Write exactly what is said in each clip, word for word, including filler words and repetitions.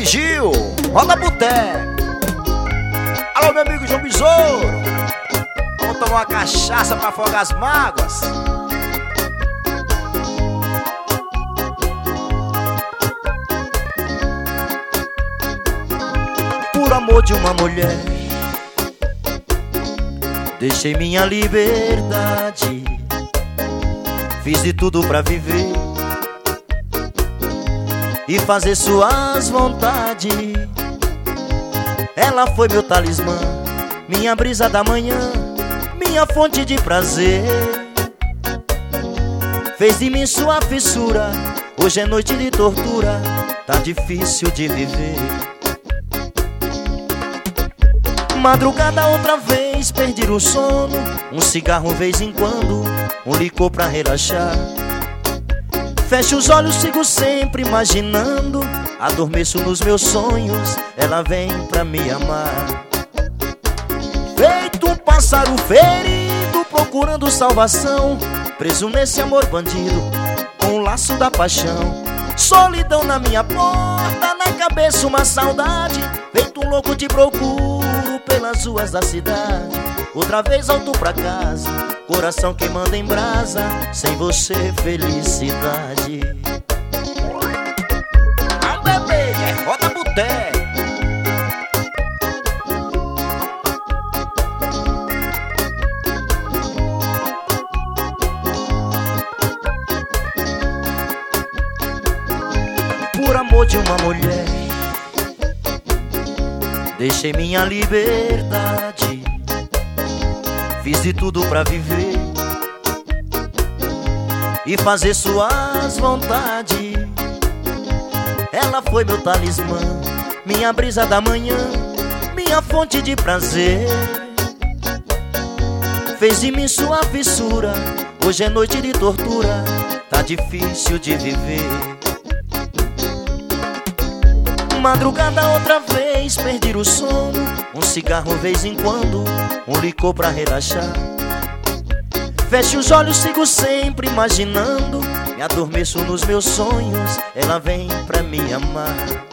Gil, roda boteco. Alô, meu amigo João Besouro, vamos tomar uma cachaça pra afogar as mágoas. Por amor de uma mulher, deixei minha liberdade, fiz de tudo pra viver e fazer suas vontades. Ela foi meu talismã, minha brisa da manhã, minha fonte de prazer. Fez de mim sua fissura, hoje é noite de tortura, tá difícil de viver. Madrugada outra vez, perder o sono, um cigarro vez em quando, um licor pra relaxar. Fecho os olhos, sigo sempre imaginando, adormeço nos meus sonhos, ela vem pra me amar. Feito um pássaro ferido, procurando salvação, preso nesse amor bandido, com o laço da paixão. Solidão na minha porta, na cabeça uma saudade, feito um louco te procuro pelas ruas da cidade. Outra vez volto pra casa, coração queimando em brasa, sem você felicidade. Ah, bebê, é roda boteco. Por amor de uma mulher, deixei minha liberdade, fiz de tudo pra viver e fazer suas vontades. Ela foi meu talismã, minha brisa da manhã, minha fonte de prazer. Fez de mim sua fissura, hoje é noite de tortura, tá difícil de viver. Madrugada outra vez, perder o sono, um cigarro vez em quando, um licor pra relaxar. Fecho os olhos, sigo sempre imaginando, me adormeço nos meus sonhos, ela vem pra me amar.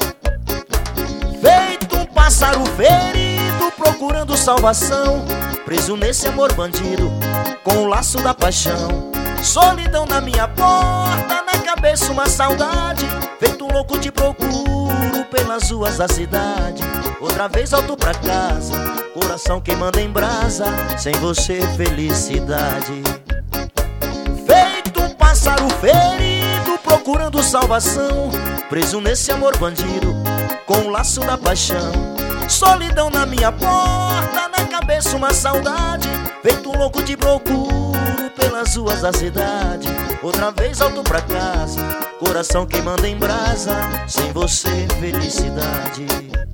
Feito um pássaro ferido, procurando salvação, preso nesse amor bandido, com o laço da paixão. Solidão na minha porta, na cabeça uma saudade, feito um louco te procuro pelas ruas da cidade. Outra vez volto pra casa, coração queimando em brasa, sem você felicidade. Feito um pássaro ferido, procurando salvação, preso nesse amor bandido, com o laço da paixão. Solidão na minha porta, na cabeça uma saudade, feito um louco te procuro pelas ruas da cidade. Outra vez volto pra casa, coração queimando em brasa, sem você felicidade.